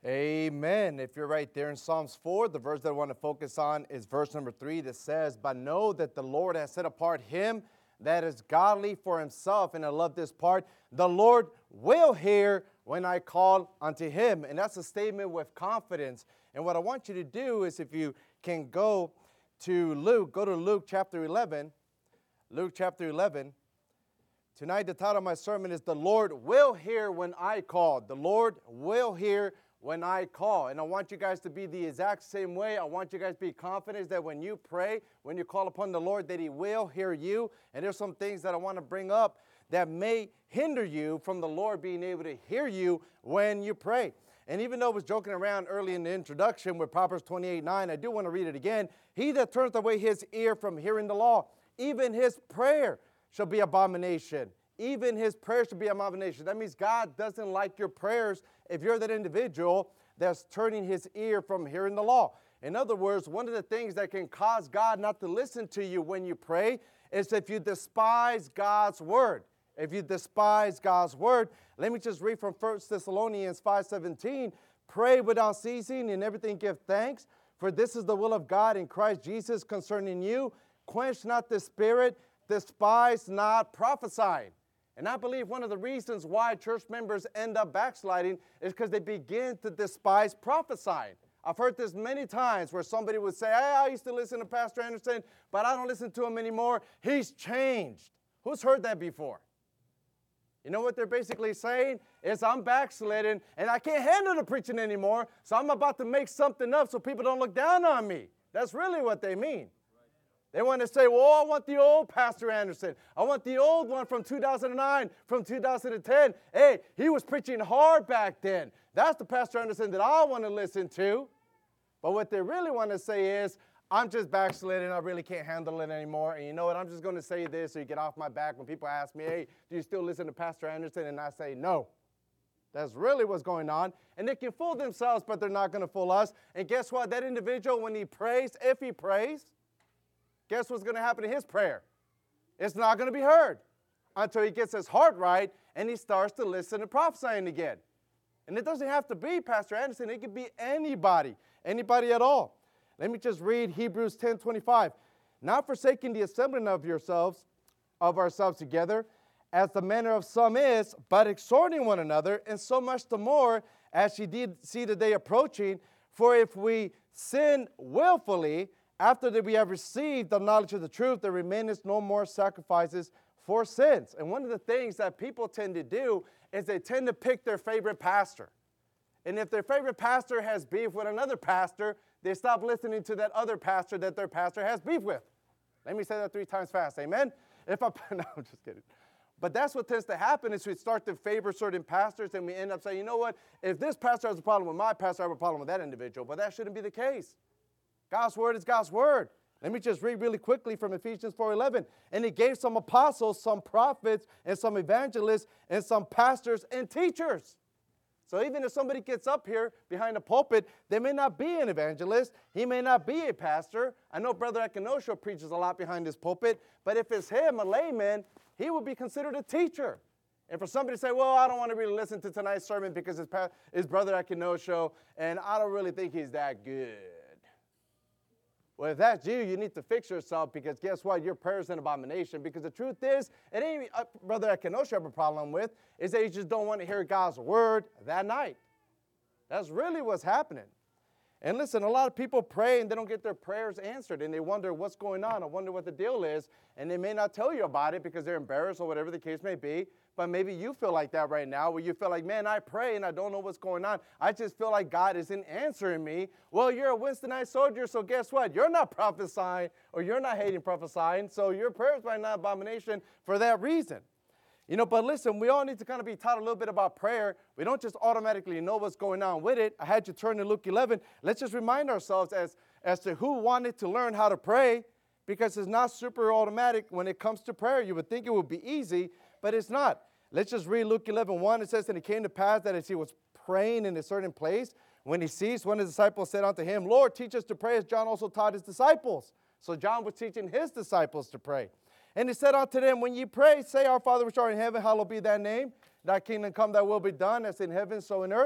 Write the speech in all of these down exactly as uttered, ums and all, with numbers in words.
Amen. If you're right there in Psalms four, the verse that I want to focus on is verse number three that says, "But know that the Lord has set apart him that is godly for himself." And I love this part. "The Lord will hear when I call unto him." And that's a statement with confidence. And what I want you to do is, if you can go to Luke, go to Luke chapter eleven. Luke chapter eleven. Tonight the title of my sermon is "The Lord Will Hear When I Call." The Lord will hear when I call. And I want you guys to be the exact same way. I want you guys to be confident that when you pray, when you call upon the Lord, that he will hear you. And there's some things that I want to bring up that may hinder you from the Lord being able to hear you when you pray. And even though I was joking around early in the introduction with Proverbs twenty-eight nine, I do want to read it again. "He that turneth away his ear from hearing the law, even his prayer shall be abomination." Even his prayer should be abomination. That means God doesn't like your prayers if you're that individual that's turning his ear from hearing the law. In other words, one of the things that can cause God not to listen to you when you pray is if you despise God's word. If you despise God's word, let me just read from First Thessalonians five seventeen. "Pray without ceasing, and everything give thanks, for this is the will of God in Christ Jesus concerning you. Quench not the spirit, despise not prophesying." And I believe one of the reasons why church members end up backsliding is because they begin to despise prophesying. I've heard this many times where somebody would say, "Hey, I used to listen to Pastor Anderson, but I don't listen to him anymore. He's changed." Who's heard that before? You know what they're basically saying is, "I'm backsliding and I can't handle the preaching anymore, so I'm about to make something up so people don't look down on me." That's really what they mean. They want to say, "Well, I want the old Pastor Anderson. I want the old one from two thousand nine, from two thousand ten. Hey, he was preaching hard back then. That's the Pastor Anderson that I want to listen to." But what they really want to say is, "I'm just backsliding. I really can't handle it anymore. And you know what? I'm just going to say this so you get off my back when people ask me, 'Hey, do you still listen to Pastor Anderson?' And I say, 'No.'" That's really what's going on. And they can fool themselves, but they're not going to fool us. And guess what? That individual, when he prays, if he prays, guess what's going to happen to his prayer? It's not going to be heard until he gets his heart right and he starts to listen to prophesying again. And it doesn't have to be Pastor Anderson. It could be anybody, anybody at all. Let me just read Hebrews ten twenty-five. "Not forsaking the assembling of yourselves, of ourselves together, as the manner of some is, but exhorting one another, and so much the more as ye did see the day approaching. For if we sin willfully, after that we have received the knowledge of the truth, there remaineth no more sacrifices for sins." And one of the things that people tend to do is they tend to pick their favorite pastor. And if their favorite pastor has beef with another pastor, they stop listening to that other pastor that their pastor has beef with. Let me say that three times fast. Amen? If I, no, I'm just kidding. But that's what tends to happen is we start to favor certain pastors and we end up saying, "You know what? If this pastor has a problem with my pastor, I have a problem with that individual." But that shouldn't be the case. God's word is God's word. Let me just read really quickly from Ephesians four eleven. "And he gave some apostles, some prophets, and some evangelists, and some pastors and teachers." So even if somebody gets up here behind a pulpit, they may not be an evangelist. He may not be a pastor. I know Brother Ekenosha preaches a lot behind his pulpit, but if it's him, a layman, he would be considered a teacher. And for somebody to say, "Well, I don't want to really listen to tonight's sermon because it's, pa- it's Brother Ekenosha, and I don't really think he's that good." Well, if that's you, you need to fix yourself, because guess what? Your prayer is an abomination. Because the truth is, it ain't uh, Brother Ekenosha have a problem with, is that you just don't want to hear God's word that night. That's really what's happening. And listen, a lot of people pray and they don't get their prayers answered, and they wonder what's going on. I wonder what the deal is, and they may not tell you about it because they're embarrassed or whatever the case may be. But maybe you feel like that right now, where you feel like, "Man, I pray and I don't know what's going on. I just feel like God isn't answering me." Well, you're a Winstonite soldier, so guess what? You're not prophesying, or you're not hating prophesying, so your prayers might not be abomination for that reason. You know, but listen, we all need to kind of be taught a little bit about prayer. We don't just automatically know what's going on with it. I had you turn to Luke eleven. Let's just remind ourselves as, as to who wanted to learn how to pray, because it's not super automatic when it comes to prayer. You would think it would be easy, but it's not. Let's just read Luke eleven one. It says, "And it came to pass that as he was praying in a certain place, when he ceased, one of the disciples said unto him, 'Lord, teach us to pray as John also taught his disciples.'" So John was teaching his disciples to pray. "And he said unto them, When ye pray, say, Our Father which art in heaven, hallowed be thy name. Thy kingdom come, thy will be done, as in heaven, so in earth.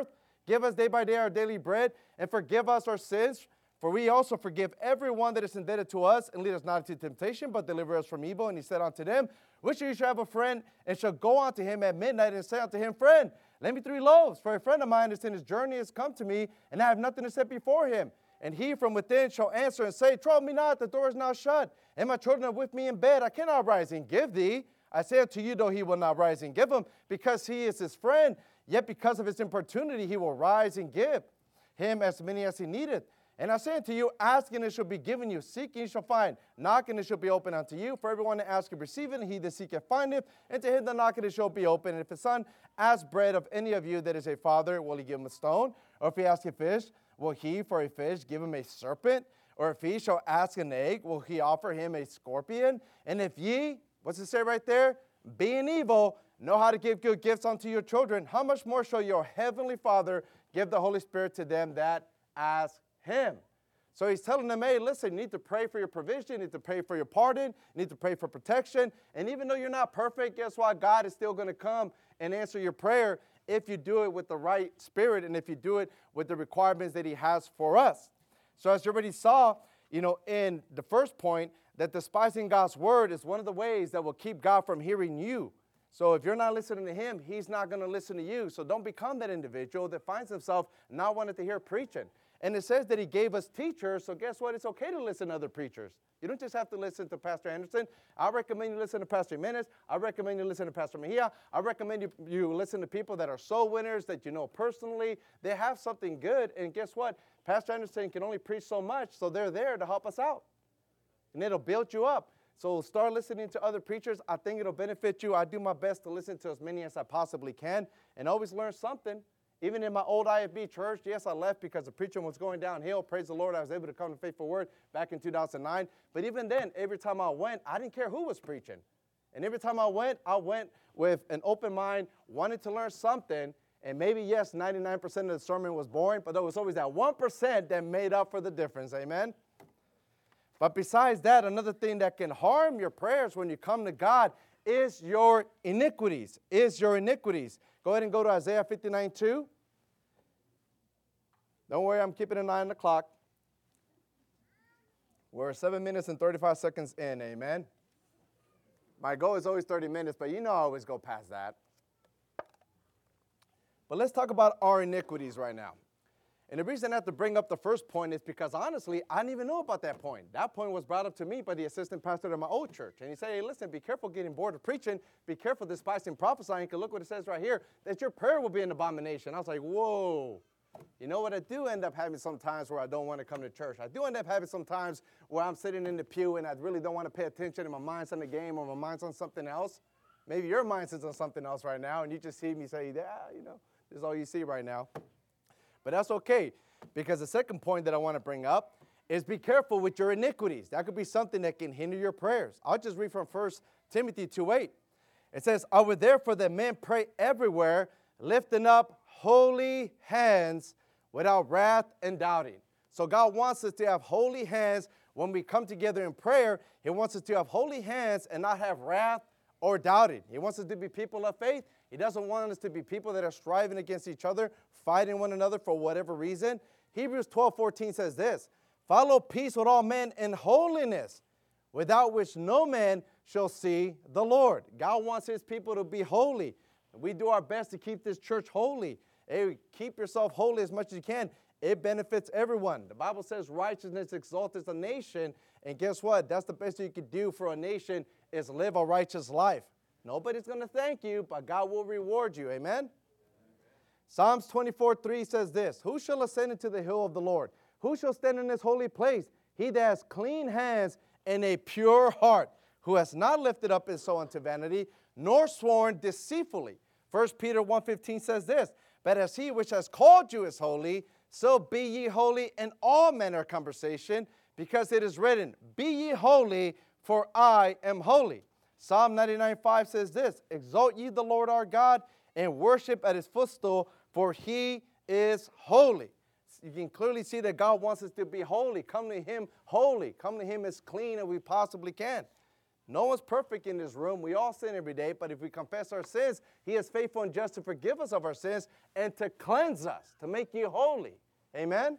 Give us day by day our daily bread, and forgive us our sins, for we also forgive everyone that is indebted to us, and lead us not into temptation, but deliver us from evil. And he said unto them, which of you shall have a friend, and shall go unto him at midnight, and say unto him, friend, lend me three loaves, for a friend of mine is in his journey has come to me, and I have nothing to set before him. And he from within shall answer and say, trouble me not, the door is now shut, and my children are with me in bed. I cannot rise and give thee. I say unto you, though he will not rise and give him, because he is his friend, yet because of his importunity he will rise and give him as many as he needeth. And I say unto you, ask and it shall be given you, seek and you shall find, knock and it shall be opened unto you. For everyone that asketh receiveth, and he that seeketh findeth, and to him that knocketh it shall be opened. And if his son ask bread of any of you that is a father, will he give him a stone? Or if he ask a fish, will he for a fish give him a serpent? Or if he shall ask an egg, will he offer him a scorpion? And if ye, what's it say right there? Being evil, know how to give good gifts unto your children, how much more shall your heavenly Father give the Holy Spirit to them that ask him? So he's telling them, hey, listen, you need to pray for your provision, you need to pray for your pardon, you need to pray for protection. And even though you're not perfect, guess what? God is still going to come and answer your prayer if you do it with the right spirit and if you do it with the requirements that he has for us. So as you already saw, you know, in the first point, that despising God's word is one of the ways that will keep God from hearing you. So if you're not listening to him, he's not going to listen to you. So don't become that individual that finds himself not wanting to hear preaching. And it says that he gave us teachers, so guess what? It's okay to listen to other preachers. You don't just have to listen to Pastor Anderson. I recommend you listen to Pastor Jimenez. I recommend you listen to Pastor Mejia. I recommend you, you listen to people that are soul winners, that you know personally. They have something good, and guess what? Pastor Anderson can only preach so much, so they're there to help us out. And it'll build you up. So start listening to other preachers. I think it'll benefit you. I do my best to listen to as many as I possibly can and always learn something. Even in my old I F B church, yes, I left because the preaching was going downhill. Praise the Lord, I was able to come to Faithful Word back in two thousand nine. But even then, every time I went, I didn't care who was preaching. And every time I went, I went with an open mind, wanted to learn something. And maybe, yes, ninety-nine percent of the sermon was boring, but there was always that one percent that made up for the difference. Amen? But besides that, another thing that can harm your prayers when you come to God is your iniquities, is your iniquities. Go ahead and go to Isaiah fifty-nine two. Don't worry, I'm keeping an eye on the clock. We're seven minutes and thirty-five seconds in, amen? My goal is always thirty minutes, but you know I always go past that. But let's talk about our iniquities right now. And the reason I have to bring up the first point is because, honestly, I didn't even know about that point. That point was brought up to me by the assistant pastor at my old church. And he said, hey, listen, be careful getting bored of preaching. Be careful despising prophesying. Because look what it says right here, that your prayer will be an abomination. I was like, whoa. You know what? I do end up having some times where I don't want to come to church. I do end up having some times where I'm sitting in the pew and I really don't want to pay attention and my mind's on the game or my mind's on something else. Maybe your mind's on something else right now and you just see me say, yeah, you know, this is all you see right now. But that's okay, because the second point that I want to bring up is be careful with your iniquities. That could be something that can hinder your prayers. I'll just read from First Timothy two eight. It says, I would therefore that men pray everywhere, lifting up holy hands without wrath and doubting. So God wants us to have holy hands when we come together in prayer. He wants us to have holy hands and not have wrath or doubting. He wants us to be people of faith. He doesn't want us to be people that are striving against each other, fighting one another for whatever reason. Hebrews twelve fourteen says this, follow peace with all men and holiness, without which no man shall see the Lord. God wants his people to be holy. We do our best to keep this church holy. Hey, keep yourself holy as much as you can. It benefits everyone. The Bible says righteousness exalts a nation. And guess what? That's the best you can do for a nation is live a righteous life. Nobody's going to thank you, but God will reward you. Amen? Amen. Psalms twenty-four three says this, who shall ascend into the hill of the Lord? Who shall stand in his holy place? He that has clean hands and a pure heart, who has not lifted up his soul unto vanity, nor sworn deceitfully. First Peter one fifteen says this, but as he which has called you is holy, so be ye holy in all manner of conversation, because it is written, be ye holy, for I am holy. Psalm ninety-nine five says this, exalt ye the Lord our God, and worship at his footstool, for he is holy. You can clearly see that God wants us to be holy. Come to him holy. Come to him as clean as we possibly can. No one's perfect in this room. We all sin every day, but if we confess our sins, he is faithful and just to forgive us of our sins and to cleanse us, to make you holy. Amen?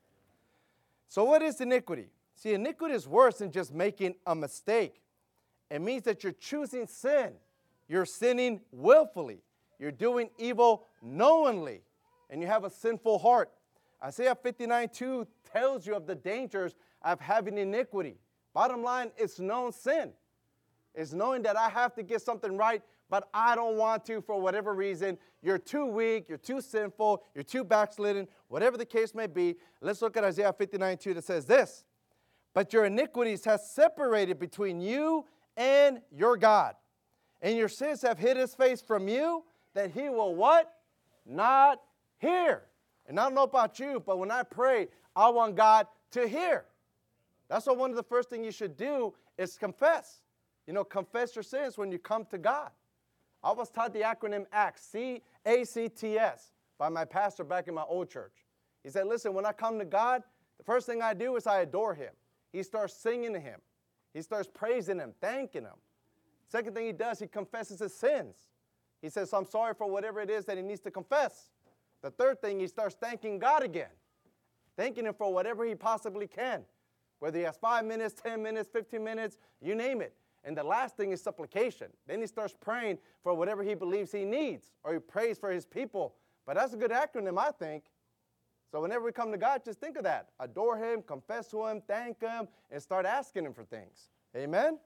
So what is iniquity? See, iniquity is worse than just making a mistake. It means that you're choosing sin. You're sinning willfully. You're doing evil knowingly, and you have a sinful heart. Isaiah fifty-nine two tells you of the dangers of having iniquity. Bottom line, it's known sin. It's knowing that I have to get something right, but I don't want to for whatever reason. You're too weak, you're too sinful, you're too backslidden, whatever the case may be. Let's look at Isaiah fifty-nine two that says this. But your iniquities have separated between you and your God. And your sins have hid his face from you, that he will what? Not hear. And I don't know about you, but when I pray, I want God to hear. That's why one of the first things you should do is confess. You know, confess your sins when you come to God. I was taught the acronym ACTS, C A C T S, by my pastor back in my old church. He said, listen, when I come to God, the first thing I do is I adore him. He starts singing to him. He starts praising him, thanking him. Second thing he does, he confesses his sins. He says, I'm sorry for whatever it is that he needs to confess. The third thing, he starts thanking God again, thanking him for whatever he possibly can, whether he has five minutes, ten minutes, fifteen minutes, you name it. And the last thing is supplication. Then he starts praying for whatever he believes he needs, or he prays for his people. But that's a good acronym, I think. So whenever we come to God, just think of that. Adore him, confess to him, thank him, and start asking him for things. Amen?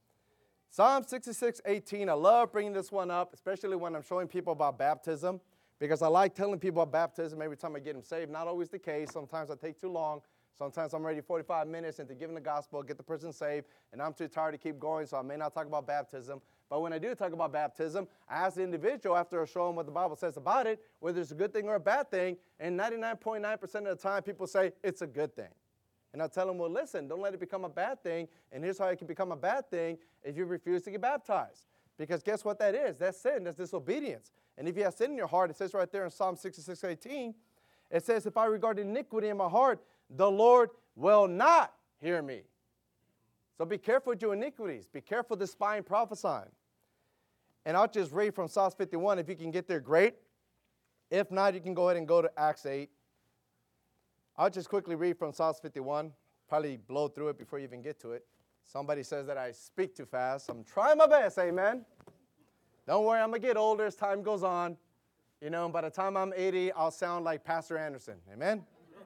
Psalm sixty-six eighteen, I love bringing this one up, especially when I'm showing people about baptism, because I like telling people about baptism every time I get them saved. Not always the case. Sometimes I take too long. Sometimes I'm ready forty-five minutes into giving the gospel, get the person saved, and I'm too tired to keep going, so I may not talk about baptism. But when I do talk about baptism, I ask the individual after I show them what the Bible says about it, whether it's a good thing or a bad thing, and ninety-nine point nine percent of the time people say it's a good thing. And I tell them, well, listen, don't let it become a bad thing, and here's how it can become a bad thing if you refuse to get baptized. Because guess what that is? That's sin. That's disobedience. And if you have sin in your heart, it says right there in Psalm sixty-six eighteen, it says, if I regard iniquity in my heart, the Lord will not hear me. So be careful with your iniquities. Be careful with spying, prophesying. And I'll just read from Psalm fifty-one. If you can get there, great. If not, you can go ahead and go to Acts eight. I'll just quickly read from Psalm fifty-one. Probably blow through it before you even get to it. Somebody says that I speak too fast. I'm trying my best, amen. Don't worry, I'm going to get older as time goes on. You know, by the time I'm eighty, I'll sound like Pastor Anderson, amen.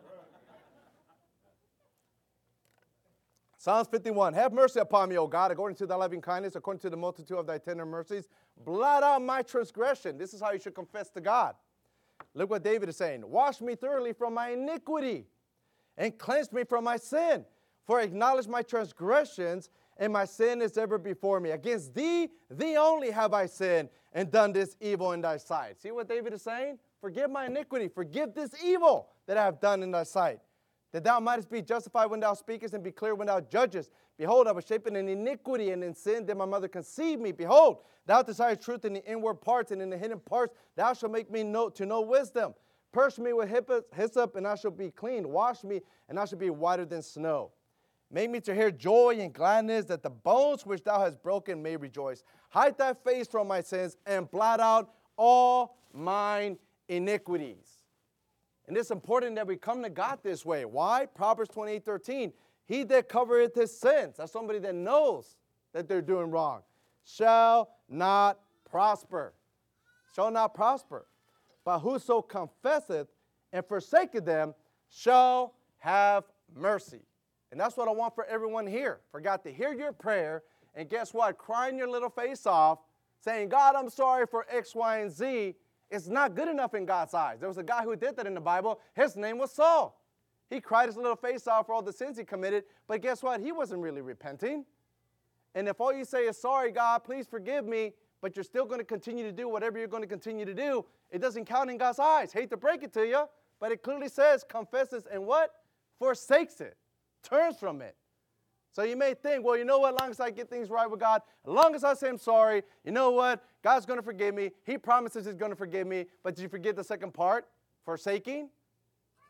Psalms fifty-one, have mercy upon me, O God, according to thy loving kindness, according to the multitude of thy tender mercies. Blot out my transgression. This is how you should confess to God. Look what David is saying. Wash me thoroughly from my iniquity and cleanse me from my sin. For I acknowledge my transgressions, and my sin is ever before me. Against thee, thee only have I sinned and done this evil in thy sight. See what David is saying? Forgive my iniquity. Forgive this evil that I have done in thy sight. That thou mightest be justified when thou speakest and be clear when thou judgest. Behold, I was shapen in iniquity, and in sin did my mother conceive me. Behold, thou desirest truth in the inward parts, and in the hidden parts thou shalt make me know to know wisdom. Purge me with hyssop, and I shall be clean. Wash me, and I shall be whiter than snow. Make me to hear joy and gladness, that the bones which thou hast broken may rejoice. Hide thy face from my sins, and blot out all mine iniquities. And it's important that we come to God this way. Why? Proverbs twenty-eight thirteen. He that covereth his sins, that's somebody that knows that they're doing wrong, shall not prosper. Shall not prosper. But whoso confesseth and forsaketh them shall have mercy. And that's what I want for everyone here. For God to hear your prayer, and guess what? Crying your little face off, saying, God, I'm sorry for X, Y, and Z. It's not good enough in God's eyes. There was a guy who did that in the Bible. His name was Saul. He cried his little face off for all the sins he committed, but guess what? He wasn't really repenting. And if all you say is, sorry, God, please forgive me, but you're still going to continue to do whatever you're going to continue to do, it doesn't count in God's eyes. Hate to break it to you, but it clearly says confesses and what? Forsakes it. Turns from it. So you may think, well, you know what, as long as I get things right with God, as long as I say I'm sorry, you know what, God's going to forgive me. He promises he's going to forgive me. But did you forget the second part? Forsaking?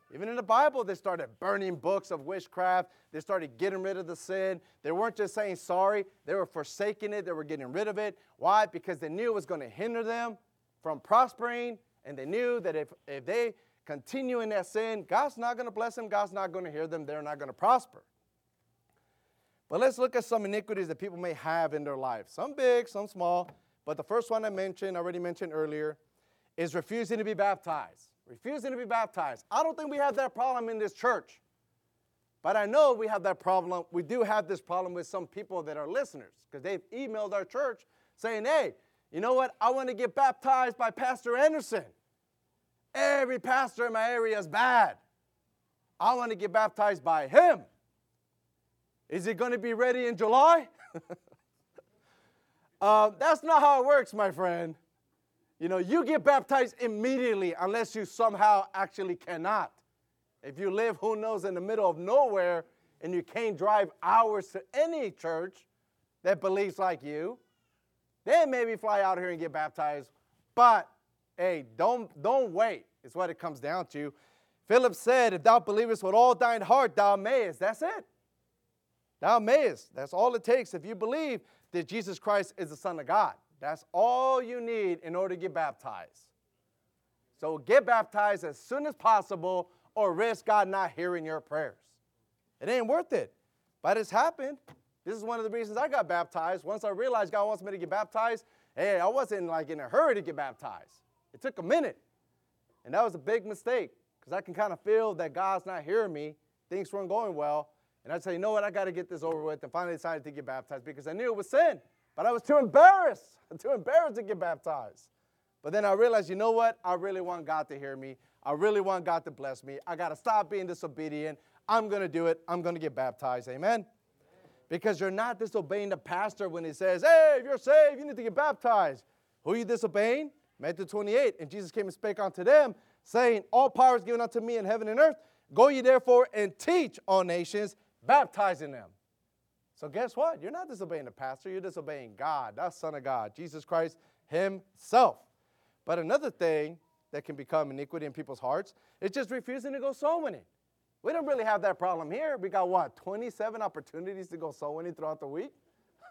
Even in the Bible, they started burning books of witchcraft. They started getting rid of the sin. They weren't just saying sorry. They were forsaking it. They were getting rid of it. Why? Because they knew it was going to hinder them from prospering. And they knew that if, if they continue in that sin, God's not going to bless them. God's not going to hear them. They're not going to prosper. But let's look at some iniquities that people may have in their life. Some big, some small. But the first one I mentioned, already mentioned earlier, is refusing to be baptized. Refusing to be baptized. I don't think we have that problem in this church. But I know we have that problem. We do have this problem with some people that are listeners, because they've emailed our church saying, hey, you know what? I want to get baptized by Pastor Anderson. Every pastor in my area is bad. I want to get baptized by him. Is it going to be ready in July? uh, that's not how it works, my friend. You know, you get baptized immediately unless you somehow actually cannot. If you live, who knows, in the middle of nowhere and you can't drive hours to any church that believes like you, then maybe fly out here and get baptized. But, hey, don't, don't wait. It's what it comes down to. Philip said, if thou believest with all thine heart, thou mayest. That's it. Thou mayest. That's all it takes if you believe that Jesus Christ is the Son of God. That's all you need in order to get baptized. So get baptized as soon as possible or risk God not hearing your prayers. It ain't worth it. But it's happened. This is one of the reasons I got baptized. Once I realized God wants me to get baptized, hey, I wasn't like in a hurry to get baptized. It took a minute. And that was a big mistake because I can kind of feel that God's not hearing me. Things weren't going well. And I'd say, you know what, I got to get this over with. And finally decided to get baptized because I knew it was sin. But I was too embarrassed. too embarrassed to get baptized. But then I realized, you know what? I really want God to hear me. I really want God to bless me. I got to stop being disobedient. I'm going to do it. I'm going to get baptized. Amen? Because you're not disobeying the pastor when he says, hey, if you're saved, you need to get baptized. Who are you disobeying? Matthew twenty-eight. And Jesus came and spake unto them, saying, all power is given unto me in heaven and earth. Go ye therefore and teach all nations, baptizing them. So guess what? You're not disobeying the pastor. You're disobeying God, the Son of God, Jesus Christ himself. But another thing that can become iniquity in people's hearts is just refusing to go soul winning. We don't really have that problem here. We got, what, twenty-seven opportunities to go soul winning throughout the week?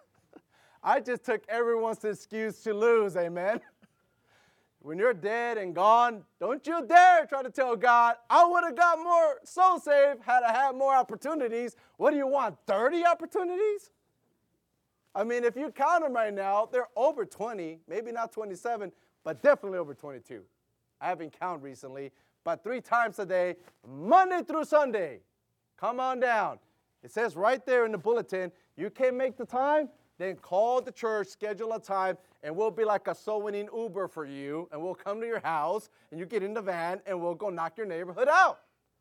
I just took everyone's excuse to lose, amen? When you're dead and gone, don't you dare try to tell God, I would have got more soul saved had I had more opportunities. What do you want, thirty opportunities? I mean, if you count them right now, they're over twenty, maybe not twenty-seven, but definitely over twenty-two. I haven't counted recently, but three times a day, Monday through Sunday. Come on down. It says right there in the bulletin, you can't make the time, then call the church, schedule a time, and we'll be like a soul winning Uber for you, and we'll come to your house, and you get in the van, and we'll go knock your neighborhood out.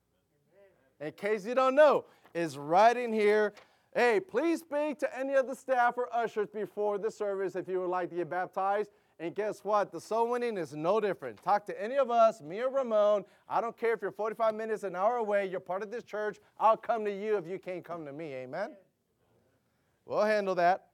In case you don't know, it's right in here. Hey, please speak to any of the staff or ushers before the service if you would like to get baptized. And guess what? The soul winning is no different. Talk to any of us, me or Ramon. I don't care if you're forty-five minutes, an hour away. You're part of this church. I'll come to you if you can't come to me. Amen? We'll handle that.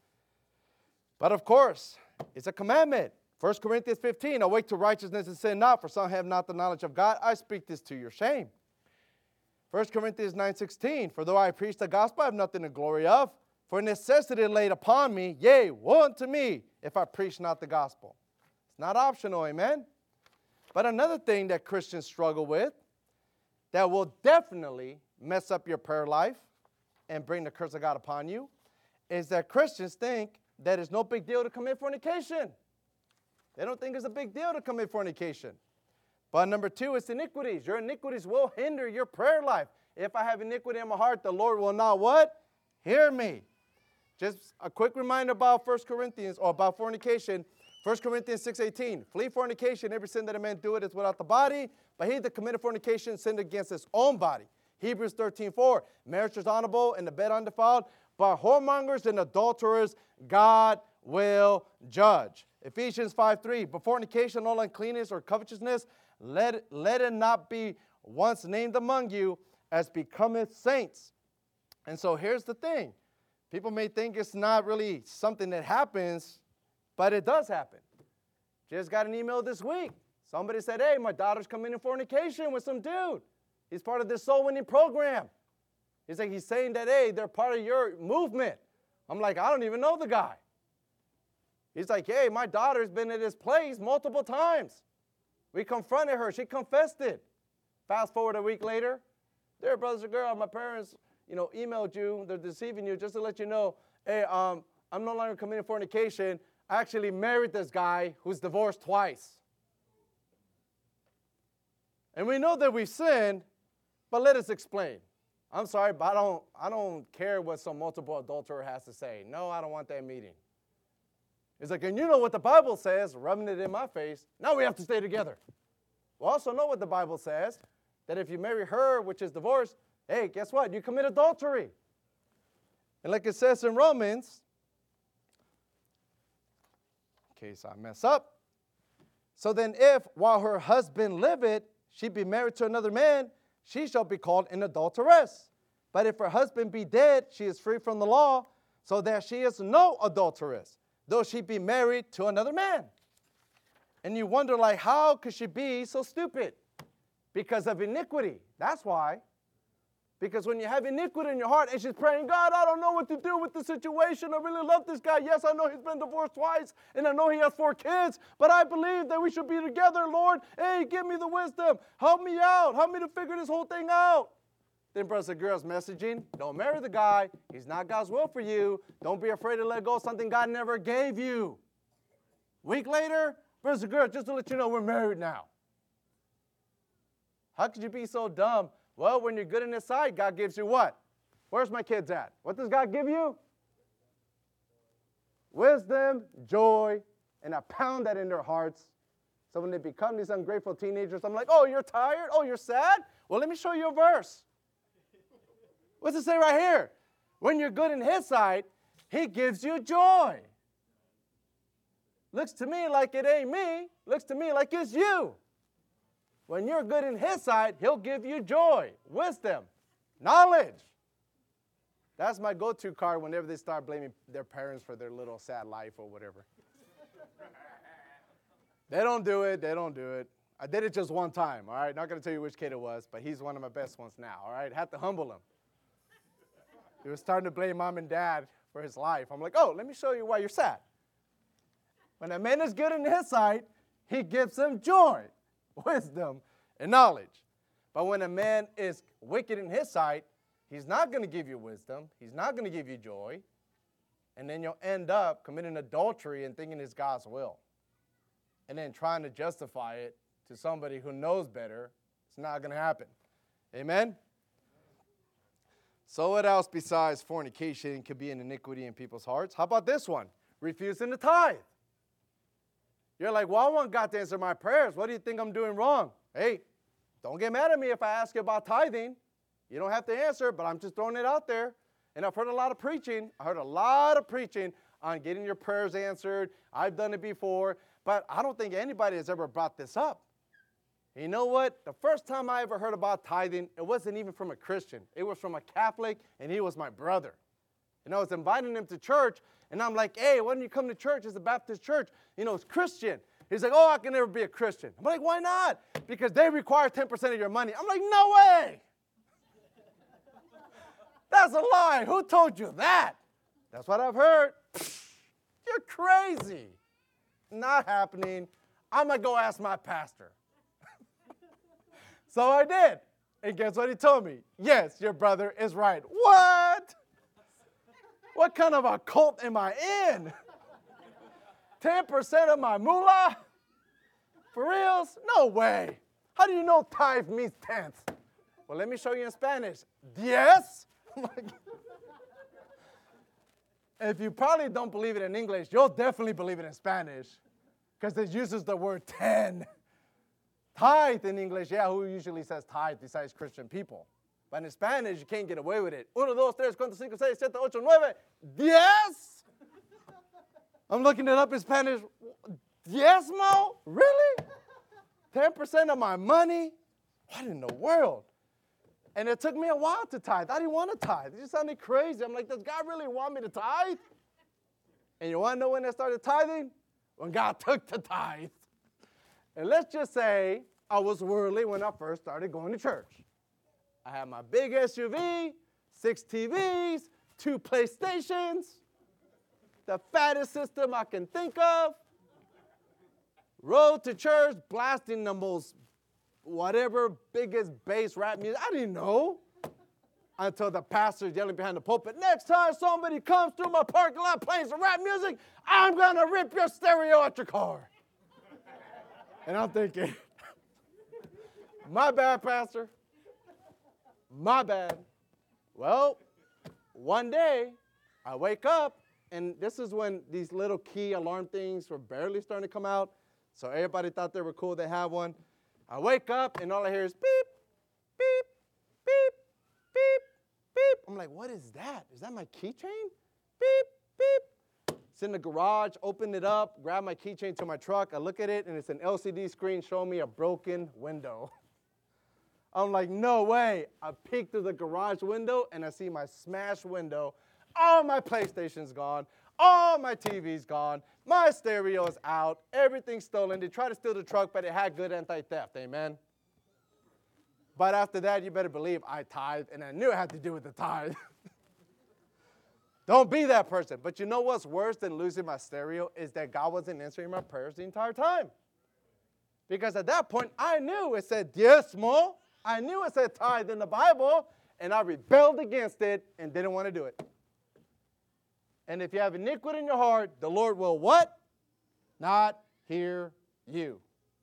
But of course, it's a commandment. First Corinthians fifteen, awake to righteousness and sin not, for some have not the knowledge of God. I speak this to your shame. First Corinthians nine sixteen, for though I preach the gospel, I have nothing to glory of. For necessity laid upon me, yea, woe unto me, if I preach not the gospel. It's not optional, amen? But another thing that Christians struggle with that will definitely mess up your prayer life and bring the curse of God upon you is that Christians think that it's no big deal to commit fornication. They don't think it's a big deal to commit fornication. But number two, it's iniquities. Your iniquities will hinder your prayer life. If I have iniquity in my heart, the Lord will not what? Hear me. Just a quick reminder about First Corinthians, or about fornication. First Corinthians six eighteen, flee fornication. Every sin that a man doeth is without the body, but he that committeth fornication sinned against his own body. Hebrews thirteen four, marriage is honorable and the bed undefiled, but whoremongers and adulterers God will judge. Ephesians five three, but fornication, all uncleanness or covetousness, let, let it not be once named among you as becometh saints. And so here's the thing. People may think it's not really something that happens, but it does happen. Just got an email this week. Somebody said, hey, my daughter's committing fornication with some dude. He's part of this soul winning program. He's like, he's saying that, hey, they're part of your movement. I'm like, I don't even know the guy. He's like, hey, my daughter's been at his place multiple times. We confronted her. She confessed it. Fast forward a week later. Dear brothers and girls, my parents, you know, emailed you. They're deceiving you just to let you know, hey, um, I'm no longer committing fornication. I actually married this guy who's divorced twice. And we know that we sinned, but let us explain. I'm sorry, but I don't, I don't care what some multiple adulterer has to say. No, I don't want that meeting. It's like, and you know what the Bible says, rubbing it in my face. Now we have to stay together. We also know what the Bible says, that if you marry her, which is divorce, hey, guess what? You commit adultery. And like it says in Romans, in case I mess up, so then if, while her husband liveth, she be married to another man, she shall be called an adulteress. But if her husband be dead, she is free from the law, so that she is no adulteress, though she be married to another man. And you wonder, like, how could she be so stupid? Because of iniquity. That's why. Because when you have iniquity in your heart and she's praying, God, I don't know what to do with the situation. I really love this guy. Yes, I know he's been divorced twice, and I know he has four kids, but I believe that we should be together, Lord. Hey, give me the wisdom. Help me out. Help me to figure this whole thing out. Then brothers and girls messaging, don't marry the guy. He's not God's will for you. Don't be afraid to let go of something God never gave you. Week later, brothers and girls, just to let you know, we're married now. How could you be so dumb? Well, when you're good in His sight, God gives you what? Where's my kids at? What does God give you? Wisdom, joy, and I pound that in their hearts. So when they become these ungrateful teenagers, I'm like, oh, you're tired? Oh, you're sad? Well, let me show you a verse. What's it say right here? When you're good in His sight, He gives you joy. Looks to me like it ain't me. Looks to me like it's you. When you're good in His sight, He'll give you joy, wisdom, knowledge. That's my go-to card whenever they start blaming their parents for their little sad life or whatever. They don't do it. They don't do it. I did it just one time, all right? Not going to tell you which kid it was, but he's one of my best ones now, all right? Had to humble him. He was starting to blame mom and dad for his life. I'm like, oh, let me show you why you're sad. When a man is good in His sight, He gives him joy, wisdom, and knowledge. But when a man is wicked in His sight, He's not going to give you wisdom. He's not going to give you joy. And then you'll end up committing adultery and thinking it's God's will. And then trying to justify it to somebody who knows better. It's not going to happen. Amen? So what else besides fornication could be an iniquity in people's hearts? How about this one? Refusing to tithe. You're like, well, I want God to answer my prayers. What do you think I'm doing wrong? Hey, don't get mad at me if I ask you about tithing. You don't have to answer, but I'm just throwing it out there. And I've heard a lot of preaching. I heard a lot of preaching on getting your prayers answered. I've done it before, but I don't think anybody has ever brought this up. And you know what? The first time I ever heard about tithing, it wasn't even from a Christian. It was from a Catholic, and he was my brother. And I was inviting him to church, and I'm like, hey, why don't you come to church? It's a Baptist church. You know, it's Christian. He's like, oh, I can never be a Christian. I'm like, why not? Because they require ten percent of your money. I'm like, no way. That's a lie. Who told you that? That's what I've heard. You're crazy. Not happening. I'm going to go ask my pastor. So I did. And guess what he told me? Yes, your brother is right. What? What kind of a cult am I in? ten percent of my moolah? For reals? No way. How do you know tithe means tenth? Well, let me show you in Spanish. Yes? If you probably don't believe it in English, you'll definitely believe it in Spanish because it uses the word ten. Tithe in English, yeah, who usually says tithe besides Christian people? But in Spanish, you can't get away with it. Uno, dos, tres, cuatro, cinco, seis, siete, ocho, nueve. Diez? I'm looking it up in Spanish. Diezmo? Really? ten percent of my money? What in the world? And it took me a while to tithe. I didn't want to tithe. It just sounded crazy. I'm like, does God really want me to tithe? And you want to know when I started tithing? When God took the tithe. And let's just say I was worldly when I first started going to church. I had my big S U V, six T Vs, two PlayStations, the fattest system I can think of. Rode to church blasting the most whatever biggest bass rap music. I didn't know until the pastor yelling behind the pulpit, next time somebody comes through my parking lot playing some rap music, I'm going to rip your stereo out your car. And I'm thinking, my bad, pastor. My bad. Well, one day I wake up, and this is when these little key alarm things were barely starting to come out. So everybody thought they were cool. They had one. I wake up, and all I hear is beep, beep, beep, beep, beep. I'm like, what is that? Is that my keychain? Beep, beep. It's in the garage. Open it up, grab my keychain to my truck. I look at it, and it's an L C D screen showing me a broken window. I'm like, no way. I peek through the garage window, and I see my smashed window. All my PlayStation's gone. All my T V's gone. My stereo is out. Everything's stolen. They tried to steal the truck, but it had good anti-theft. Amen? But after that, you better believe I tithed, and I knew it had to do with the tithe. Don't be that person. But you know what's worse than losing my stereo is that God wasn't answering my prayers the entire time. Because at that point, I knew it said diezmo. I knew it said tithe in the Bible, and I rebelled against it and didn't want to do it. And if you have iniquity in your heart, the Lord will what? Not hear you.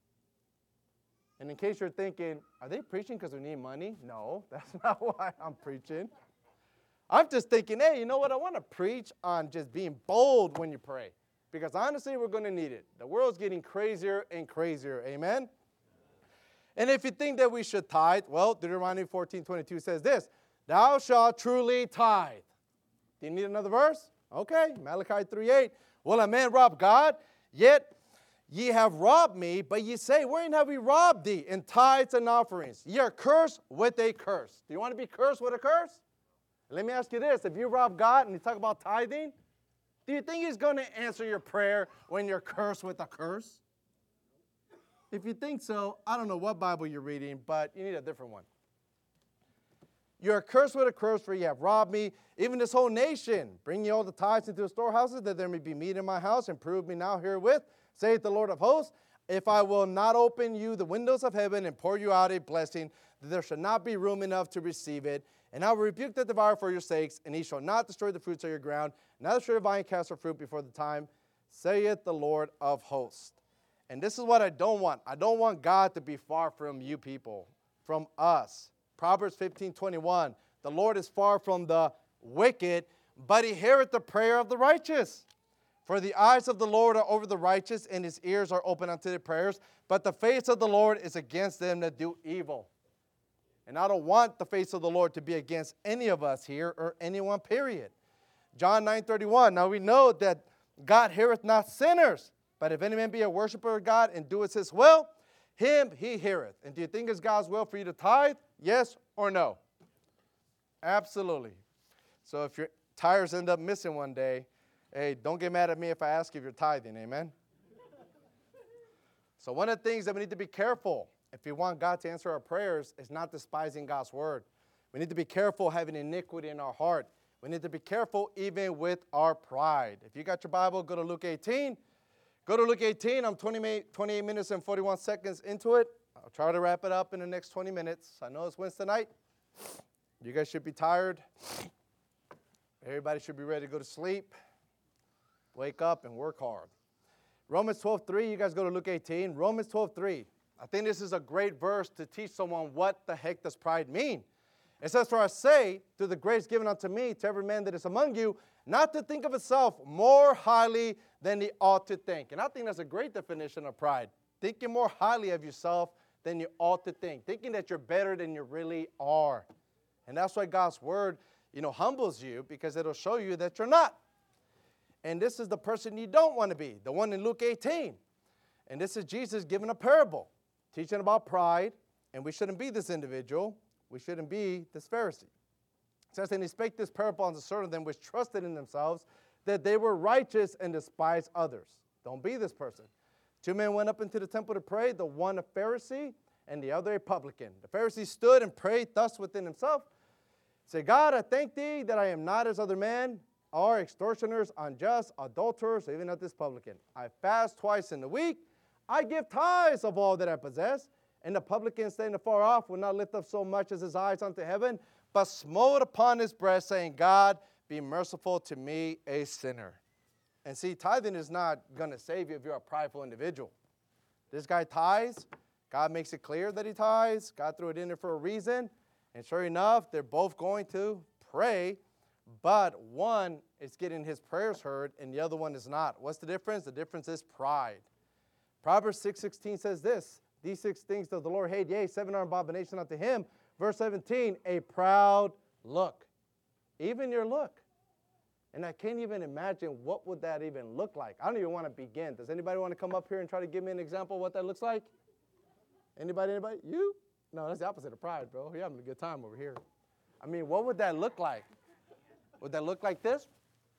And in case you're thinking, are they preaching because we need money? No, that's not why I'm preaching. I'm just thinking, hey, you know what? I want to preach on just being bold when you pray. Because honestly, we're going to need it. The world's getting crazier and crazier. Amen? And if you think that we should tithe, well, Deuteronomy fourteen twenty-two says this, thou shalt truly tithe. Do you need another verse? Okay, Malachi three eight. Will a man rob God? Yet ye have robbed me, but ye say, wherein have we robbed thee? In tithes and offerings. Ye are cursed with a curse. Do you want to be cursed with a curse? Let me ask you this. If you rob God and you talk about tithing, do you think he's going to answer your prayer when you're cursed with a curse? If you think so, I don't know what Bible you're reading, but you need a different one. You're cursed with a curse, for ye have robbed me, even this whole nation. Bring ye all the tithes into the storehouses, that there may be meat in my house, and prove me now herewith, saith the Lord of hosts, if I will not open you the windows of heaven and pour you out a blessing, that there shall not be room enough to receive it. And I will rebuke the devourer for your sakes, and he shall not destroy the fruits of your ground, neither shall your vine cast her fruit before the time, saith the Lord of hosts. And this is what I don't want. I don't want God to be far from you people, from us. Proverbs fifteen twenty-one, the Lord is far from the wicked, but he heareth the prayer of the righteous. For the eyes of the Lord are over the righteous, and his ears are open unto their prayers. But the face of the Lord is against them that do evil. And I don't want the face of the Lord to be against any of us here or anyone, period. John nine thirty-one, now we know that God heareth not sinners, but if any man be a worshiper of God and doeth his will, him he heareth. And do you think it's God's will for you to tithe? Yes or no? Absolutely. So if your tires end up missing one day, hey, don't get mad at me if I ask if you're tithing, amen? So one of the things that we need to be careful, if we want God to answer our prayers, is not despising God's word. We need to be careful having iniquity in our heart. We need to be careful even with our pride. If you got your Bible, go to Luke eighteen. Go to Luke eighteen. I'm twenty-eight minutes and forty-one seconds into it. I'll try to wrap it up in the next twenty minutes. I know it's Wednesday night. You guys should be tired. Everybody should be ready to go to sleep. Wake up and work hard. Romans twelve three, you guys go to Luke eighteen. Romans twelve three. I think this is a great verse to teach someone what the heck does pride mean. It says, for I say, through the grace given unto me, to every man that is among you, not to think of himself more highly than he ought to think. And I think that's a great definition of pride. Thinking more highly of yourself than you ought to think. Thinking that you're better than you really are. And that's why God's word, you know, humbles you, because it'll show you that you're not. And this is the person you don't want to be, the one in Luke eighteen. And this is Jesus giving a parable, teaching about pride, and we shouldn't be this individual. We shouldn't be this Pharisee. It says, and he spake this parable unto certain of them which trusted in themselves that they were righteous and despised others. Don't be this person. Two men went up into the temple to pray, the one a Pharisee and the other a publican. The Pharisee stood and prayed thus within himself. Say, God, I thank thee that I am not as other men, or extortioners, unjust, adulterers, even as this publican. I fast twice in the week. I give tithes of all that I possess. And the publican, standing afar off, would not lift up so much as his eyes unto heaven, but smote upon his breast, saying, God, be merciful to me, a sinner. And see, tithing is not going to save you if you're a prideful individual. This guy tithes. God makes it clear that he tithes. God threw it in there for a reason. And sure enough, they're both going to pray, but one is getting his prayers heard and the other one is not. What's the difference? The difference is pride. Proverbs six sixteen says this, these six things does the Lord hate, yea, seven are abomination unto him. Verse seventeen, a proud look. Even your look. And I can't even imagine what would that even look like. I don't even want to begin. Does anybody want to come up here and try to give me an example of what that looks like? Anybody, anybody? You? No, that's the opposite of pride, bro. You're having a good time over here. I mean, what would that look like? Would that look like this?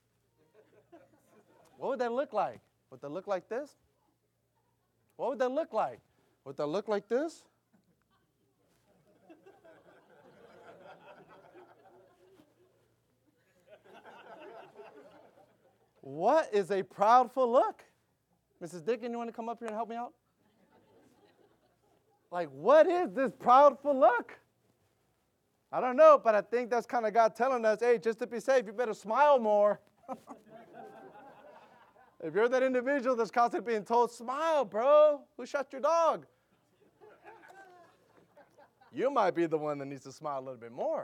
What would that look like? Would that look like this? What would that look like? Would that look like this? What is a proudful look? Missus Dickin, you want to come up here and help me out? Like, what is this proudful look? I don't know, but I think that's kind of God telling us, hey, just to be safe, you better smile more. If you're that individual that's constantly being told, smile, bro. Who shot your dog? You might be the one that needs to smile a little bit more.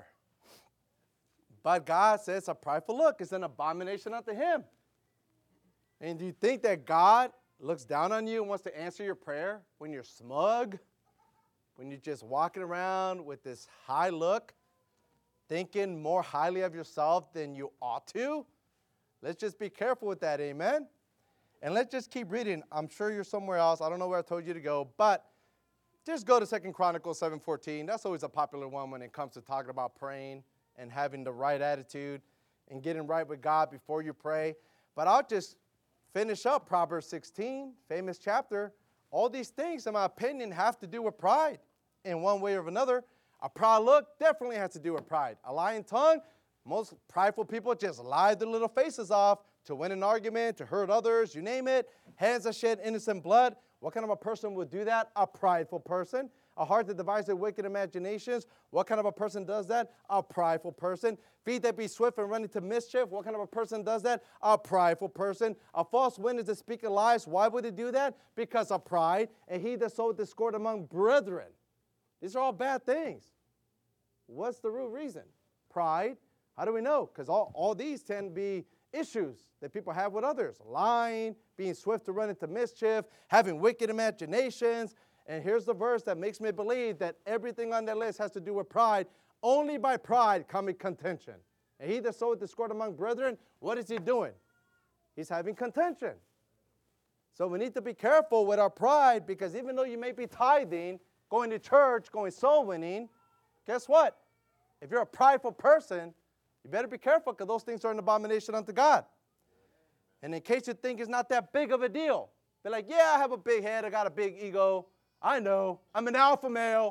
But God says a prideful look is an abomination unto him. And do you think that God looks down on you and wants to answer your prayer when you're smug? When you're just walking around with this high look, thinking more highly of yourself than you ought to? Let's just be careful with that, amen? And let's just keep reading. I'm sure you're somewhere else. I don't know where I told you to go, but just go to Second Chronicles seven fourteen. That's always a popular one when it comes to talking about praying and having the right attitude and getting right with God before you pray. But I'll just finish up Proverbs sixteen, famous chapter. All these things, in my opinion, have to do with pride in one way or another. A proud look definitely has to do with pride. A lying tongue, most prideful people just lie their little faces off to win an argument, to hurt others, you name it. Hands that shed innocent blood. What kind of a person would do that? A prideful person. A heart that devises wicked imaginations. What kind of a person does that? A prideful person. Feet that be swift and running to mischief. What kind of a person does that? A prideful person. A false witness that speaketh lies. Why would he do that? Because of pride. And he that soweth discord among brethren. These are all bad things. What's the root reason? Pride. How do we know? Because all, all these tend to be issues that people have with others. Lying, being swift to run into mischief, having wicked imaginations. And here's the verse that makes me believe that everything on that list has to do with pride. Only by pride cometh contention. And he that soweth discord among brethren, what is he doing? He's having contention. So we need to be careful with our pride, because even though you may be tithing, going to church, going soul winning, guess what? If you're a prideful person, you better be careful, because those things are an abomination unto God. And in case you think it's not that big of a deal, be like, yeah, I have a big head, I got a big ego. I know, I'm an alpha male.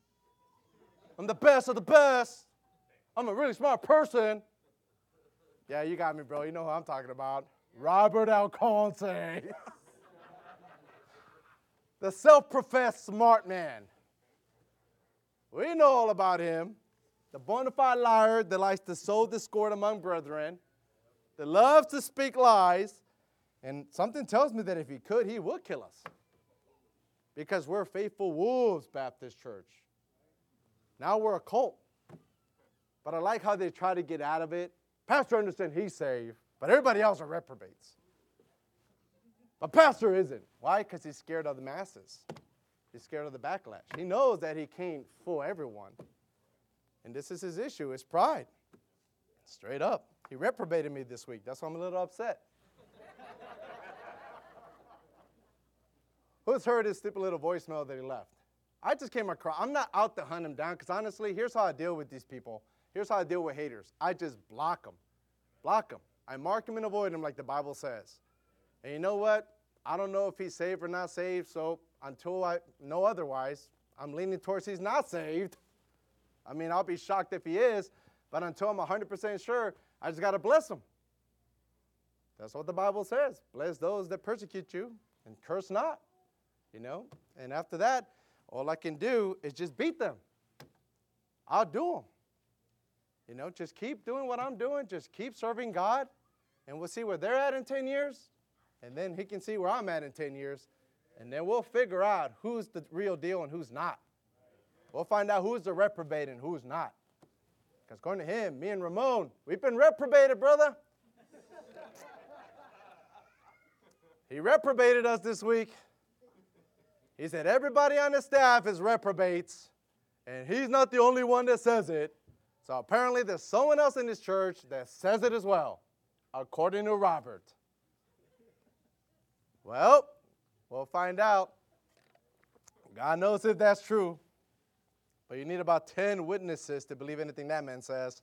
I'm the best of the best. I'm a really smart person. Yeah, you got me, bro. You know who I'm talking about. Robert Alconce. The self-professed smart man. We know all about him. The bona fide liar that likes to sow discord among brethren, that loves to speak lies, and something tells me that if he could, he would kill us. Because we're Faithful Wolves Baptist Church. Now we're a cult. But I like how they try to get out of it. Pastor understands he's saved, but everybody else are reprobates. But Pastor isn't. Why? Because he's scared of the masses. He's scared of the backlash. He knows that he can't fool everyone. And this is his issue, his pride. Straight up. He reprobated me this week. That's why I'm a little upset. Who's heard his stupid little voicemail that he left? I just came across, I'm not out to hunt him down, because honestly, here's how I deal with these people. Here's how I deal with haters. I just block them. Block them. I mark them and avoid them like the Bible says. And you know what? I don't know if he's saved or not saved, so until I know otherwise, I'm leaning towards he's not saved. I mean, I'll be shocked if he is, but until I'm one hundred percent sure, I just got to bless him. That's what the Bible says. Bless those that persecute you and curse not, you know. And after that, all I can do is just beat them. I'll do them. You know, just keep doing what I'm doing. Just keep serving God, and we'll see where they're at in ten years, and then he can see where I'm at in ten years, and then we'll figure out who's the real deal and who's not. We'll find out who's the reprobate and who's not. Because according to him, me and Ramon, we've been reprobated, brother. He reprobated us this week. He said everybody on the staff is reprobates, and he's not the only one that says it. So apparently there's someone else in this church that says it as well, according to Robert. Well, we'll find out. God knows if that's true. But you need about ten witnesses to believe anything that man says.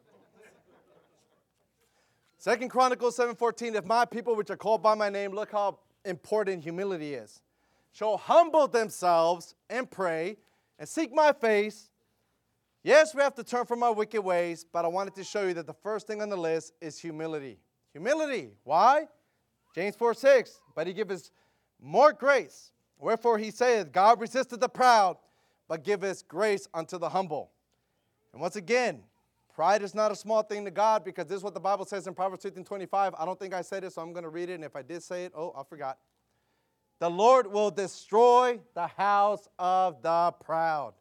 Second Chronicles seven fourteen, if my people which are called by my name, look how important humility is, shall humble themselves and pray and seek my face. Yes, we have to turn from our wicked ways, but I wanted to show you that the first thing on the list is humility. Humility. Why? James four six, but he giveth more grace. Wherefore he saith, God resisteth the proud, but giveth grace unto the humble. And once again, pride is not a small thing to God, because this is what the Bible says in Proverbs fifteen twenty-five. I don't think I said it, so I'm going to read it, and if I did say it, oh, I forgot. The Lord will destroy the house of the proud.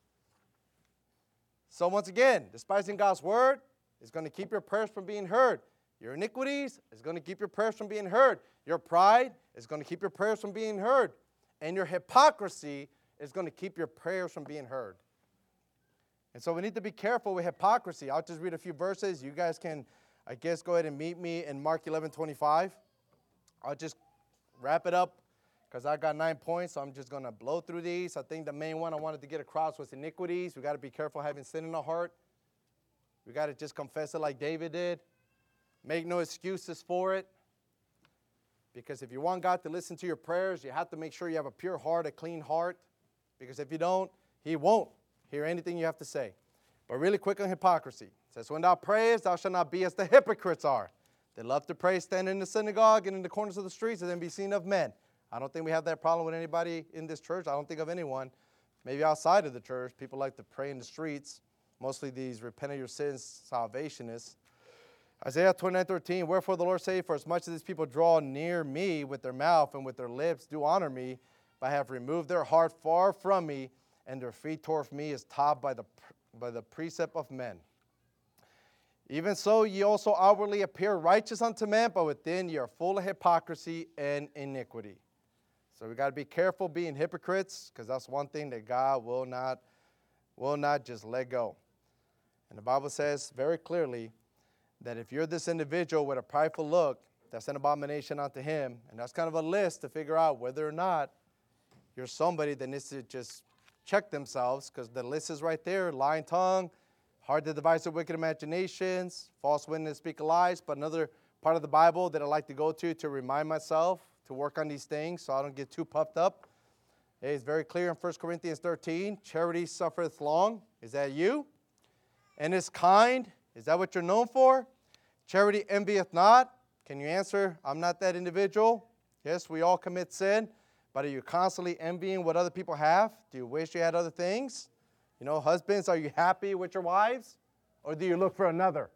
So once again, despising God's word is going to keep your prayers from being heard. Your iniquities is going to keep your prayers from being heard. Your pride is going to keep your prayers from being heard. And your hypocrisy is going to keep your prayers from being heard. And so we need to be careful with hypocrisy. I'll just read a few verses. You guys can, I guess, go ahead and meet me in Mark eleven twenty-five. I'll just wrap it up because I got nine points, so I'm just going to blow through these. I think the main one I wanted to get across was iniquities. We got to be careful having sin in our heart. We got to just confess it like David did. Make no excuses for it. Because if you want God to listen to your prayers, you have to make sure you have a pure heart, a clean heart. Because if you don't, he won't hear anything you have to say. But really quick on hypocrisy. It says, when thou prayest, thou shalt not be as the hypocrites are. They love to pray, stand in the synagogue and in the corners of the streets, and then be seen of men. I don't think we have that problem with anybody in this church. I don't think of anyone. Maybe outside of the church, people like to pray in the streets. Mostly these repent of your sins salvationists. Isaiah twenty-nine thirteen, wherefore the Lord saith, for as much as these people draw near me with their mouth and with their lips do honor me, but have removed their heart far from me, and their feet toward me is taught by the, by the precept of men. Even so, ye also outwardly appear righteous unto men, but within ye are full of hypocrisy and iniquity. So we got to be careful being hypocrites, because that's one thing that God will not, will not just let go. And the Bible says very clearly that if you're this individual with a prideful look, that's an abomination unto him. And that's kind of a list to figure out whether or not you're somebody that needs to just check themselves, because the list is right there. Lying tongue, hard to devise of wicked imaginations, false witness, speak lies. But another part of the Bible that I like to go to to remind myself to work on these things so I don't get too puffed up. It's very clear in First Corinthians thirteen, charity suffereth long. Is that you? And is kind. Is that what you're known for? Charity envieth not. Can you answer, I'm not that individual? Yes, we all commit sin. But are you constantly envying what other people have? Do you wish you had other things? You know, husbands, are you happy with your wives? Or do you look for another?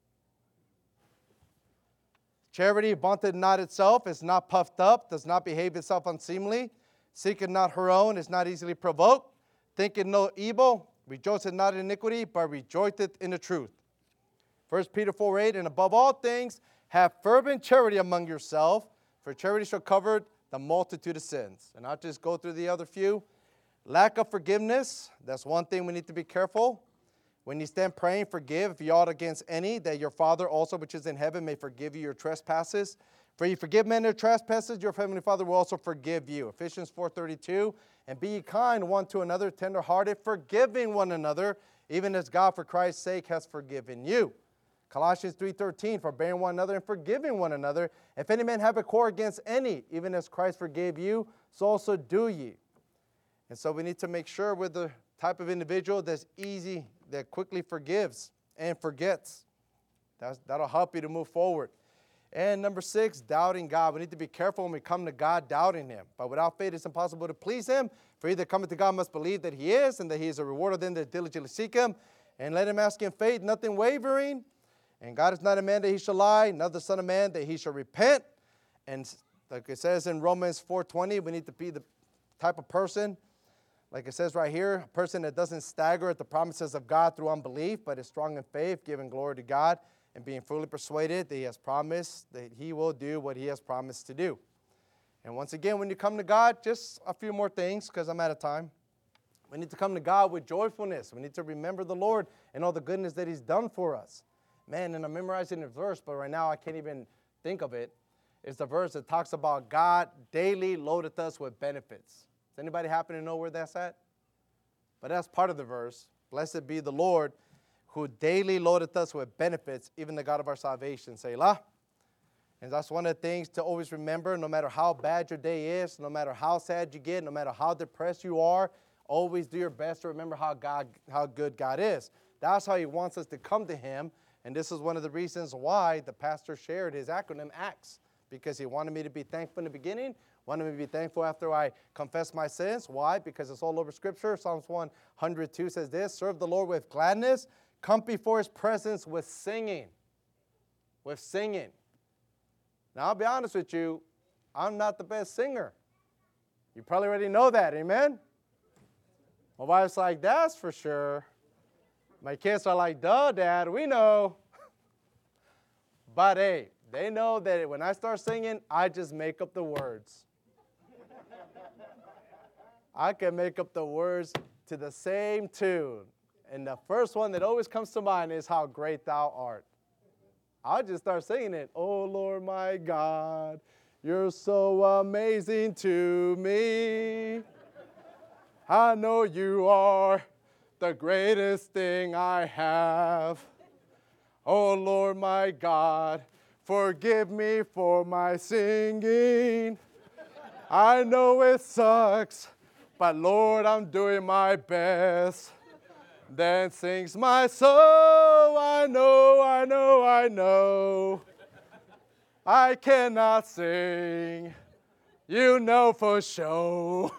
Charity vaunteth not itself, is not puffed up, does not behave itself unseemly, seeketh not her own, is not easily provoked, thinketh no evil, rejoiceth not in iniquity, but rejoiceth in the truth. First Peter four eight, and above all things, have fervent charity among yourself, for charity shall cover the multitude of sins. And I'll just go through the other few. Lack of forgiveness, that's one thing we need to be careful. When you stand praying, forgive if you ought against any, that your Father also which is in heaven may forgive you your trespasses. For you forgive men their trespasses, your heavenly Father will also forgive you. Ephesians four thirty-two, and be ye kind one to another, tenderhearted, forgiving one another, even as God for Christ's sake has forgiven you. Colossians three thirteen, forbearing one another and forgiving one another. If any man have a quarrel against any, even as Christ forgave you, so also do ye. And so we need to make sure we're the type of individual that's easy, that quickly forgives and forgets. That's, that'll help you to move forward. And number six, doubting God. We need to be careful when we come to God doubting Him. But without faith, it's impossible to please Him. For he that cometh to God must believe that He is, and that He is a rewarder of them that diligently seek Him. And let him ask in faith, nothing wavering. And God is not a man that He shall lie, nor the Son of Man that He shall repent. And like it says in Romans four twenty, we need to be the type of person, like it says right here, a person that doesn't stagger at the promises of God through unbelief, but is strong in faith, giving glory to God, and being fully persuaded that He has promised that He will do what He has promised to do. And once again, when you come to God, just a few more things, because I'm out of time. We need to come to God with joyfulness. We need to remember the Lord and all the goodness that He's done for us. Man, and I'm memorizing the verse, but right now I can't even think of it. It's the verse that talks about God daily loadeth us with benefits. Does anybody happen to know where that's at? But that's part of the verse. Blessed be the Lord who daily loadeth us with benefits, even the God of our salvation. Selah. And that's one of the things to always remember, no matter how bad your day is, no matter how sad you get, no matter how depressed you are, always do your best to remember how God, how good God is. That's how He wants us to come to Him. And this is one of the reasons why the pastor shared his acronym ACTS, because he wanted me to be thankful in the beginning, wanted me to be thankful after I confess my sins. Why? Because it's all over Scripture. Psalms one hundred two says this, serve the Lord with gladness, come before His presence with singing. With singing. Now, I'll be honest with you, I'm not the best singer. You probably already know that, amen? My wife's like, that's for sure. My kids are like, duh, Dad, we know. But hey, they know that when I start singing, I just make up the words. I can make up the words to the same tune. And the first one that always comes to mind is How Great Thou Art. I'll just start singing it. Oh, Lord, my God, You're so amazing to me. I know You are the greatest thing I have. Oh, Lord, my God, forgive me for my singing. I know it sucks, but Lord, I'm doing my best. Then sings my soul, I know, I know, I know. I cannot sing, you know for sure.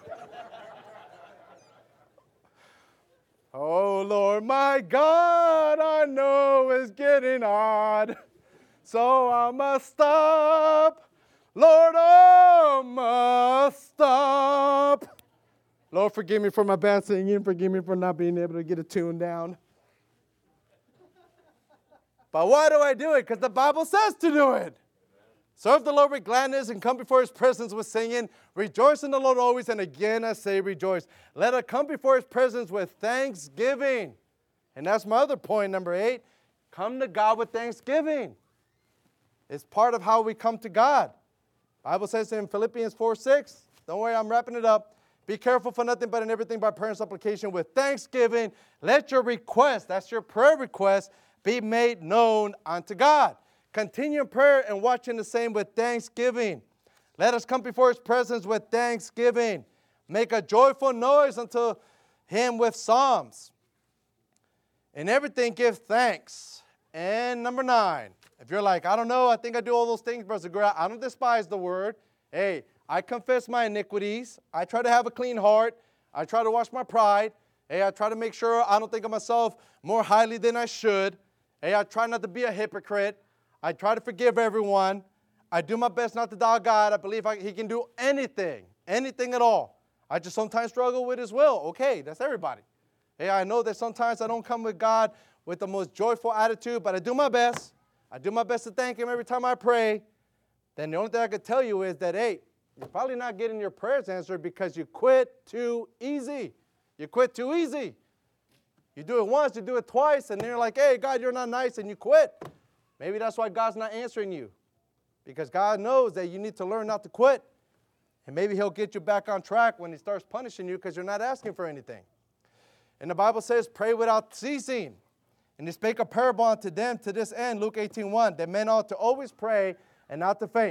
Oh, Lord, my God, I know it's getting odd, so I must stop. Lord, I must stop. Lord, forgive me for my bad singing. Forgive me for not being able to get a tune down. But why do I do it? Because the Bible says to do it. Serve the Lord with gladness and come before His presence with singing. Rejoice in the Lord always, and again I say rejoice. Let us come before His presence with thanksgiving. And that's my other point, number eight. Come to God with thanksgiving. It's part of how we come to God. The Bible says in Philippians four six, don't worry, I'm wrapping it up. Be careful for nothing but in everything by prayer and supplication with thanksgiving. Let your request, that's your prayer request, be made known unto God. Continue in prayer and watching the same with thanksgiving. Let us come before His presence with thanksgiving. Make a joyful noise unto Him with psalms. In everything give thanks. And number nine, if you're like, I don't know, I think I do all those things, Brother Guerra, I don't despise the word. Hey, I confess my iniquities. I try to have a clean heart. I try to wash my pride. Hey, I try to make sure I don't think of myself more highly than I should. Hey, I try not to be a hypocrite. I try to forgive everyone. I do my best not to doubt God. I believe I, He can do anything, anything at all. I just sometimes struggle with His will. Okay, that's everybody. Hey, I know that sometimes I don't come with God with the most joyful attitude, but I do my best. I do my best to thank Him every time I pray. Then the only thing I can tell you is that, hey, you're probably not getting your prayers answered because you quit too easy. You quit too easy. You do it once, you do it twice, and then you're like, hey, God, you're not nice, and you quit. Maybe that's why God's not answering you, because God knows that you need to learn not to quit. And maybe He'll get you back on track when He starts punishing you because you're not asking for anything. And the Bible says, pray without ceasing. And He spake a parable unto them to this end, Luke eighteen one, that men ought to always pray and not to faint.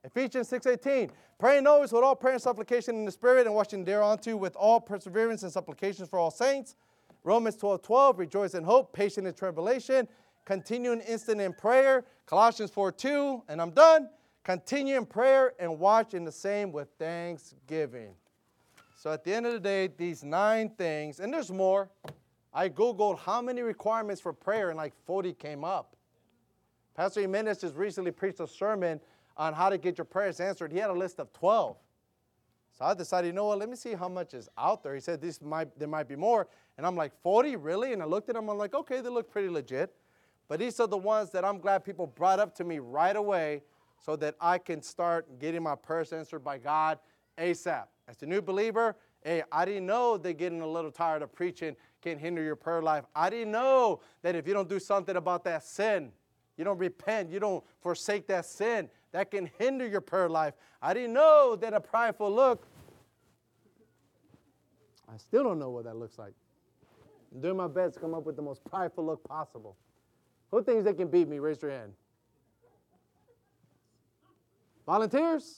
Ephesians six eighteen, praying always with all prayer and supplication in the Spirit, and watching thereunto with all perseverance and supplications for all saints. Romans twelve twelve, rejoice in hope, patient in tribulation, continuing instant in prayer. Colossians four two, and I'm done. Continue in prayer and watch in the same with thanksgiving. So at the end of the day, these nine things, and there's more. I Googled how many requirements for prayer, and like forty came up. Pastor Jimenez just recently preached a sermon on how to get your prayers answered. He had a list of twelve. So I decided, you know what, let me see how much is out there. He said this might, there might be more. And I'm like, forty, really? And I looked at them, I'm like, okay, they look pretty legit. But these are the ones that I'm glad people brought up to me right away so that I can start getting my prayers answered by God ASAP. As a new believer, hey, I didn't know that getting a little tired of preaching can hinder your prayer life. I didn't know that if you don't do something about that sin, you don't repent, you don't forsake that sin, that can hinder your prayer life. I didn't know that a prideful look, I still don't know what that looks like. I'm doing my best to come up with the most prideful look possible. Who thinks they can beat me? Raise your hand. Volunteers?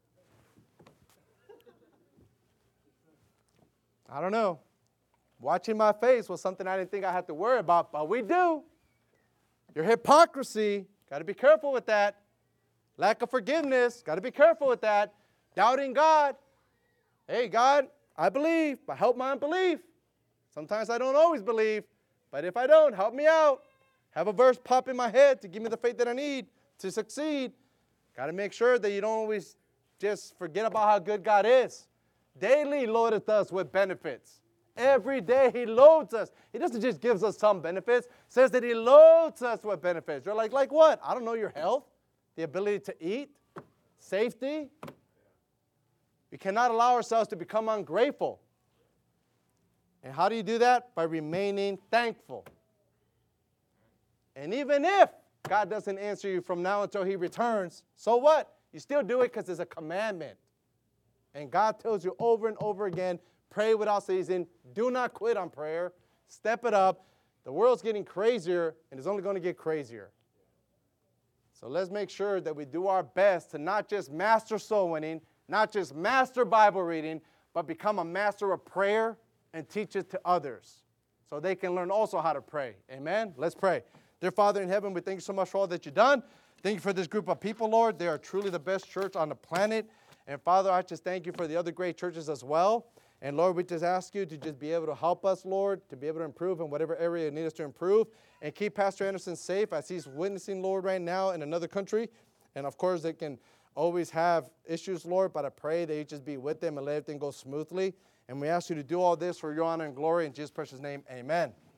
I don't know. Watching my face was something I didn't think I had to worry about, but we do. Your hypocrisy, got to be careful with that. Lack of forgiveness, got to be careful with that. Doubting God. Hey, God, I believe, but help my unbelief. Sometimes I don't always believe, but if I don't, help me out. Have a verse pop in my head to give me the faith that I need to succeed. Got to make sure that you don't always just forget about how good God is. Daily loadeth us with benefits. Every day he loads us. He doesn't just give us some benefits. Says that he loads us with benefits. You're like, like what? I don't know, your health, the ability to eat, safety. We cannot allow ourselves to become ungrateful. And how do you do that? By remaining thankful. And even if God doesn't answer you from now until he returns, so what? You still do it because it's a commandment. And God tells you over and over again, pray without ceasing. Do not quit on prayer. Step it up. The world's getting crazier, and it's only going to get crazier. So let's make sure that we do our best to not just master soul winning, not just master Bible reading, but become a master of prayer and teach it to others so they can learn also how to pray. Amen? Let's pray. Dear Father in heaven, we thank you so much for all that you've done. Thank you for this group of people, Lord. They are truly the best church on the planet. And Father, I just thank you for the other great churches as well. And Lord, we just ask you to just be able to help us, Lord, to be able to improve in whatever area you need us to improve. And keep Pastor Anderson safe as he's witnessing, Lord, right now in another country. And of course, they can always have issues, Lord, but I pray that you just be with them and let everything go smoothly. And we ask you to do all this for your honor and glory. In Jesus' precious name, amen.